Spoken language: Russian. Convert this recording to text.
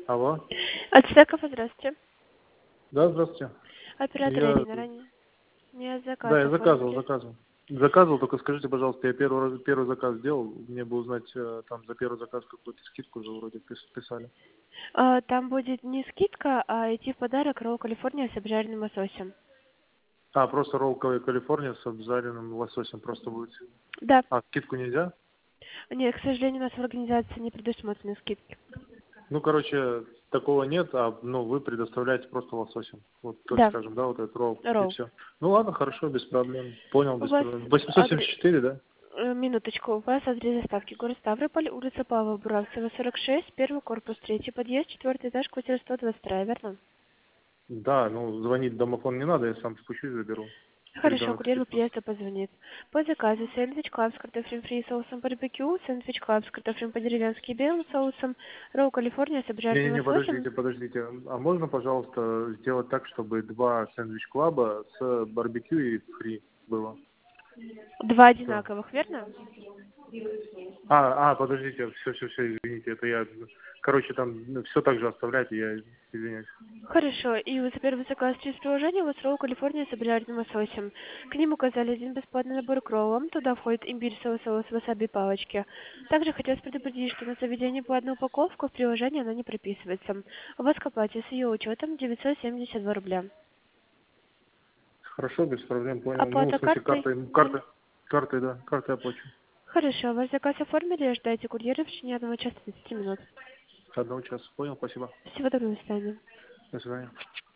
Алло. От Стеков, здравствуйте. Да, здравствуйте. Оператор Я, Ирина, ранее мне заказ да, я оформите. заказывал, только скажите, пожалуйста, я первый заказ сделал, мне бы узнать, там за первый заказ какую-то скидку же вроде писали. Там будет не скидка, а идти в подарок ролл Калифорния с обжаренным лососем. А, просто ролл Калифорния с обжаренным лососем просто будет. Да. А, скидку нельзя? Нет, к сожалению, у нас в организации не предусмотрены скидки. Ну, короче, такого нет, ну, вы предоставляете просто лососем. Вот, так Да, скажем, да, вот этот ролл, и ролл. все. Ну, ладно, хорошо, без проблем. Понял, У без вас проблем. адрес... 874, да? Минуточку, у вас адрес доставки город Ставрополь, улица Павла Буравцева, 46, первый корпус, третий подъезд, четвертый этаж, квартира 122, верно? Да, ну, звонить в домофон не надо, я сам спущусь, заберу. Хорошо, Ребенок курьер спит по просто. приезду позвонит. По заказу сэндвич клаб с картофелем фри и соусом барбекю, сэндвич клаб с картофелем по-деревенски и белым соусом, ролл Калифорния с обжаренным Не-не-не, лососем. подождите. А можно, пожалуйста, сделать так, чтобы два сэндвич-клаба с барбекю и фри было? Два Всё. одинаковых, верно? Подождите, все, извините, это я... Короче, там все так же оставляйте, я извиняюсь. Хорошо, и вы за первый заказ через приложение у вас ролл Калифорния с обжаренным лососем. К ним указали один бесплатный набор к роллам, туда входит имбирь, соус, васаби, палочки. Также хотелось предупредить, что на заведение по одну упаковку в приложении она не прописывается. У вас к оплате с ее учетом 972 рубля. Хорошо, без проблем, понял. Ну, в Оплата смысле, картой? картой, да, картой оплачу. Хорошо, ваш заказ оформили, ждайте курьера в течение 1 часа 30 минут. Одного часа, понял, спасибо. Всего доброго, до свидания. До свидания.